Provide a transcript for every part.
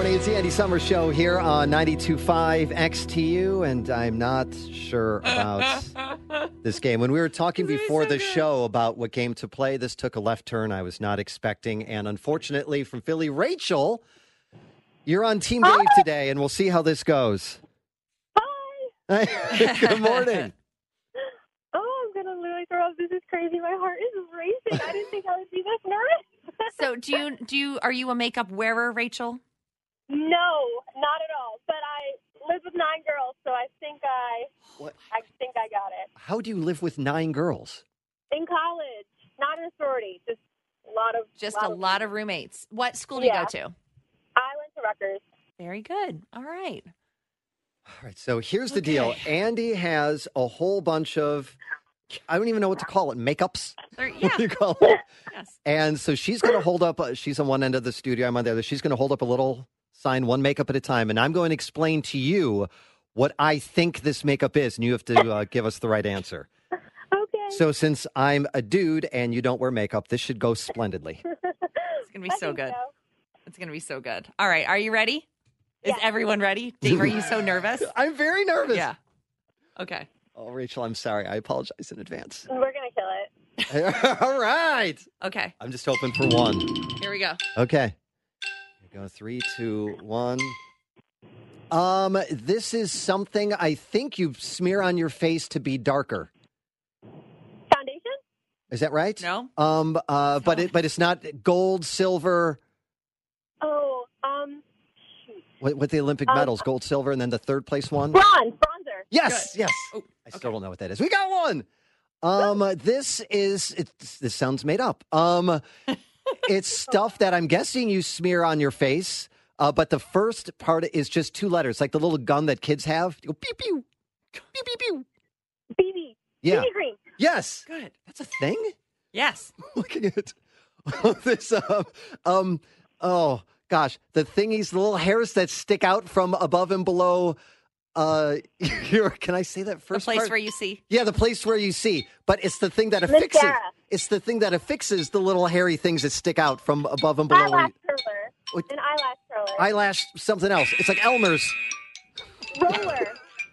morning. It's the Andy Summers Show here on 92.5 XTU, and I'm not sure about this game. When we were talking before the show about what game to play, this took a left turn I was not expecting, and unfortunately from Philly, Rachel, you're on Team Dave today, and we'll see how this goes. Hi. Good morning. Oh, I'm going to literally throw up. This is crazy. My heart is racing. I didn't think I would be this nervous. So are you a makeup wearer, Rachel? No, not at all. But I live with 9 girls, so I think I got it. How do you live with 9 girls? In college, not in a sorority, just a lot of roommates. What school do you go to? I went to Rutgers. Very good. All right. All right, so here's the deal. Andy has a whole bunch of, I don't even know what to call it, makeups? Yeah. What do you call it? Yes. And so she's going to hold up, she's on one end of the studio, I'm on the other. She's going to hold up a little sign, one makeup at a time, and I'm going to explain to you what I think this makeup is, and you have to give us the right answer. Okay. So since I'm a dude and you don't wear makeup, this should go splendidly. It's going to be so good. So. It's going to be so good. All right. Are you ready? Yeah. Is everyone ready? Dave, are you so nervous? I'm very nervous. Yeah. Okay. Oh, Rachel, I'm sorry. I apologize in advance. We're going to kill it. All right. Okay. I'm just hoping for one. Here we go. Okay. Here we go. 3, 2, 1. This is something I think you smear on your face to be darker. Foundation? Is that right? No. But it's not gold, silver. Oh, What the Olympic medals? Gold, silver, and then the third place one. bronzer. Yes, Good. yes. Oh, I still don't know what that is. We got one. This sounds made up. It's stuff that I'm guessing you smear on your face. But the first part is just 2 letters, like the little gun that kids have. You go pew pew, pew pew pew. BB. Yeah. BB cream. Yes. Good. That's a thing. Yes. Look at it. This. Oh gosh, the thingies, the little hairs that stick out from above and below. Can I say that first? The place part? where you see. Yeah, the place where you see. But it's the thing that affixes. Mascara. It's the thing that affixes the little hairy things that stick out from above and below. Eyelash curler. An eyelash curler. Eyelash, something else. It's like Elmer's. Roller.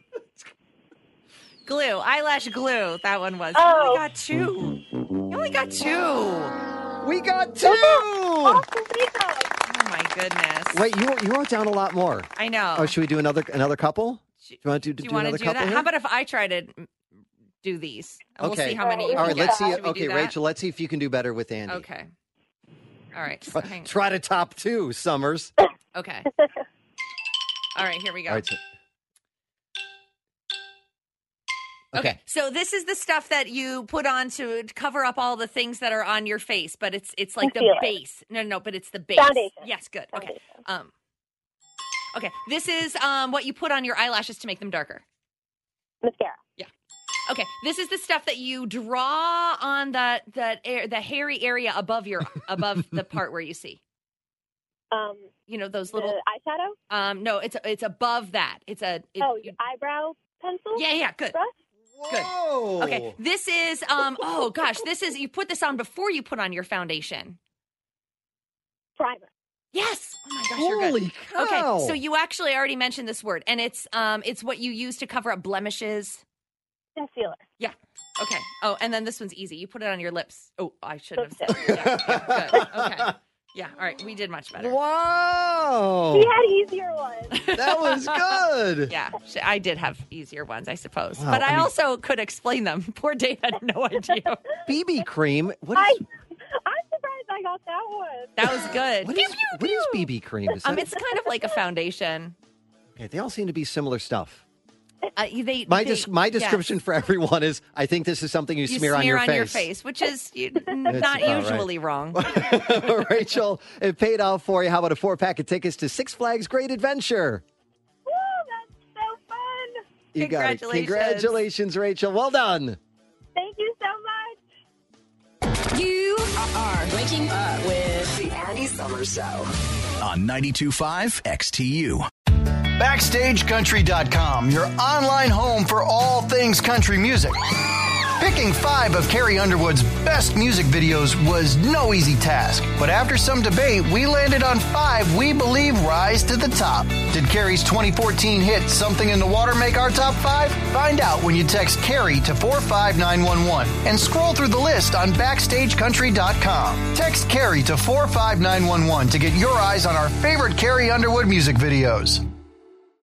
Glue. Eyelash glue. That one was. Oh. You only got 2. You only got 2. We got 2. All 3 of them. Oh, my goodness. Wait, you wrote down a lot more. I know. Oh, should we do another couple? Do you want to Do you do want to another do couple that? here? How about if I try to do these? And Okay. We'll see how many you All right, can let's get. see. Should we Okay, do that? Rachel, let's see if you can do better with Andy. Okay. All right. So hang- Try to top 2, Summers. Okay. All right, here we go. All right, so- Okay, so this is the stuff that you put on to cover up all the things that are on your face, but it's like Concealer. the base. No, but it's the base. Foundation. Yes, good. Okay. Foundation. Okay. This is what you put on your eyelashes to make them darker. Mascara. Okay. This is the stuff that you draw on the hairy area above the part where you see. You know those little eyeshadow? No, it's above that. Your eyebrow pencil? Yeah, good. Brush? Good. Whoa. Okay, this is oh gosh, this is you put this on before you put on your foundation. Primer. Yes. Oh my gosh, you're good. Holy cow. Okay, so you actually already mentioned this word, and it's what you use to cover up blemishes. Concealer. Yeah. Okay. Oh, and then this one's easy. You put it on your lips. Oh, I should have. Lipstick. Yeah, good. Okay. Yeah. All right. We did much better. Wow. He had easier ones. That was good. Yeah, I did have easier ones, I suppose, Wow, but I I mean- also could explain them. Poor Dave had no idea. BB cream. I'm surprised I got that one. That was good. What is BB cream? Is that- It's kind of like a foundation. Okay, they all seem to be similar stuff. My My description for everyone is, I think this is something you smear on your face. which is not about usually wrong. Rachel, it paid off for you. How about a 4-pack of tickets to Six Flags Great Adventure? Woo, that's so fun. You got it. Congratulations. Congratulations, Rachel. Well done. Thank you so much. You are waking up with the Andy Summers Show on 92.5 XTU. BackstageCountry.com, your online home for all things country music. Picking 5 of Carrie Underwood's best music videos was no easy task, but after some debate, we landed on 5 we believe rise to the top. Did Carrie's 2014 hit Something in the Water make our top 5? Find out when you text Carrie to 45911 and scroll through the list on BackstageCountry.com. Text Carrie to 45911 to get your eyes on our favorite Carrie Underwood music videos.